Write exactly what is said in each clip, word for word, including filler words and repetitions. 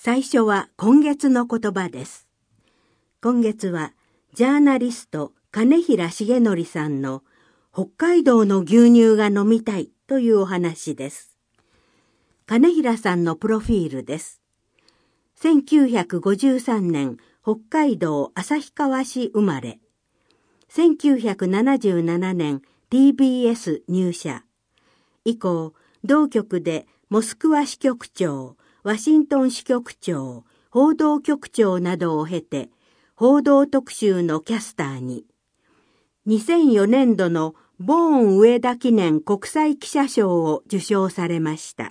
最初は今月の言葉です。今月はジャーナリスト金平重則さんの北海道の牛乳が飲みたいというお話です。金平さんのプロフィールです。せんきゅうひゃくごじゅうさんねん北海道旭川市生まれ。せんきゅうひゃくななじゅうななねん ティービーエス 入社。以降、同局でモスクワ支局長、ワシントン支局長、報道局長などを経て、報道特集のキャスターに。にせんよねんどのボーン上田記念国際記者賞を受賞されました。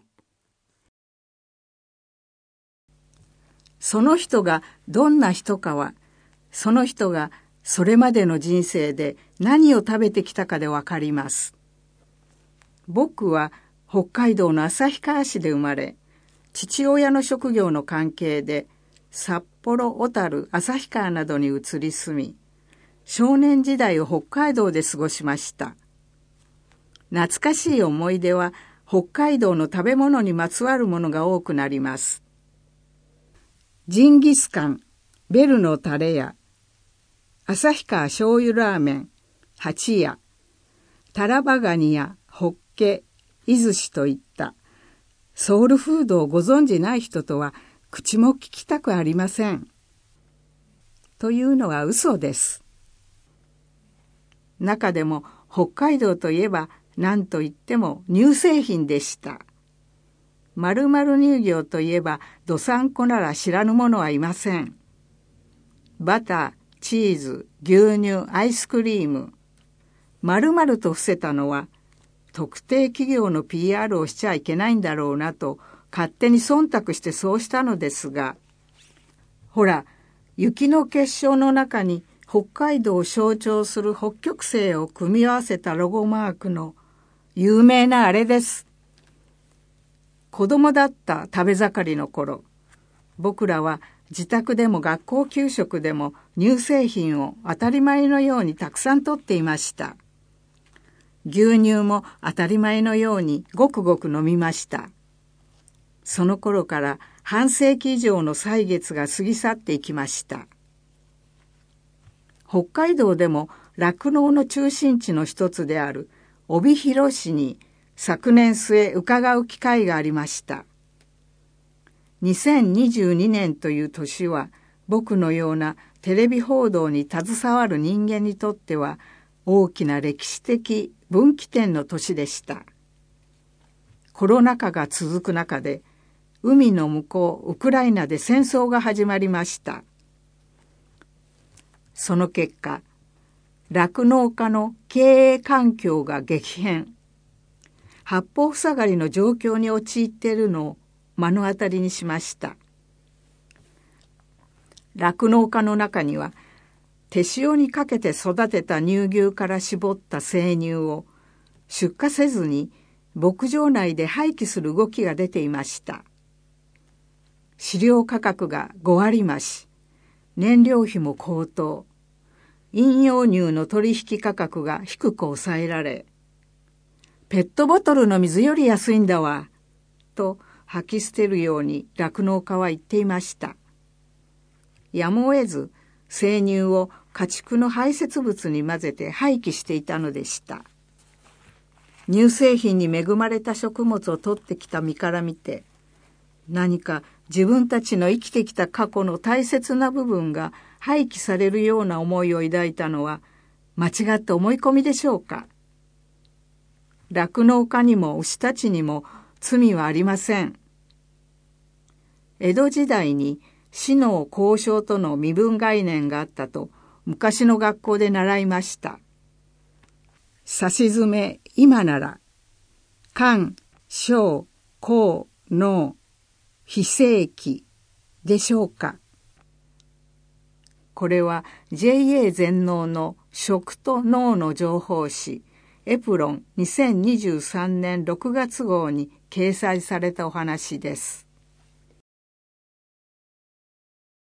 その人がどんな人かは、その人がそれまでの人生で何を食べてきたかでわかります。僕は北海道の旭川市で生まれ、父親の職業の関係で札幌、小樽、旭川などに移り住み、少年時代を北海道で過ごしました。懐かしい思い出は北海道の食べ物にまつわるものが多くなります。ジンギスカン、ベルのタレや、旭川醤油ラーメン、八屋、タラバガニやホッケ、イズシといったソウルフードをご存じない人とは口も聞きたくありません。というのは嘘です。中でも北海道といえば何といっても乳製品でした。〇〇乳業といえばどさんこなら知らぬ者はいません。バター、チーズ、牛乳、アイスクリーム。〇〇と伏せたのは特定企業の ピーアール をしちゃいけないんだろうなと勝手に忖度してそうしたのですが、ほら、雪の結晶の中に北海道を象徴する北極星を組み合わせたロゴマークの有名なあれです。子供だった食べ盛りの頃、僕らは自宅でも学校給食でも乳製品を当たり前のようにたくさんとっていました。牛乳も当たり前のようにごくごく飲みました。その頃から半世紀以上の歳月が過ぎ去っていきました。北海道でも酪農の中心地の一つである帯広市に昨年末伺う機会がありました。にせんにじゅうにねんという年は僕のようなテレビ報道に携わる人間にとっては大きな歴史的分岐点の年でした。コロナ禍が続く中で、海の向こうウクライナで戦争が始まりました。その結果、酪農家の経営環境が激変。八方塞がりの状況に陥っているのを目の当たりにしました。酪農家の中には、手塩にかけて育てた乳牛から絞った生乳を出荷せずに牧場内で廃棄する動きが出ていました。飼料価格がごわり増し、燃料費も高騰、飲用乳の取引価格が低く抑えられ、ペットボトルの水より安いんだわ、と吐き捨てるように酪農家は言っていました。やむを得ず、生乳を家畜の排泄物に混ぜて廃棄していたのでした。乳製品に恵まれた食物を取ってきた身から見て、何か自分たちの生きてきた過去の大切な部分が廃棄されるような思いを抱いたのは間違った思い込みでしょうか。酪農家にも牛たちにも罪はありません。江戸時代に士農工商との身分概念があったと昔の学校で習いました。さしずめ今なら官商工農非正規でしょうか。これは ジェイエー 全農の食と農の情報誌エプロンにせんにじゅうさんねんろくがつ号に掲載されたお話です。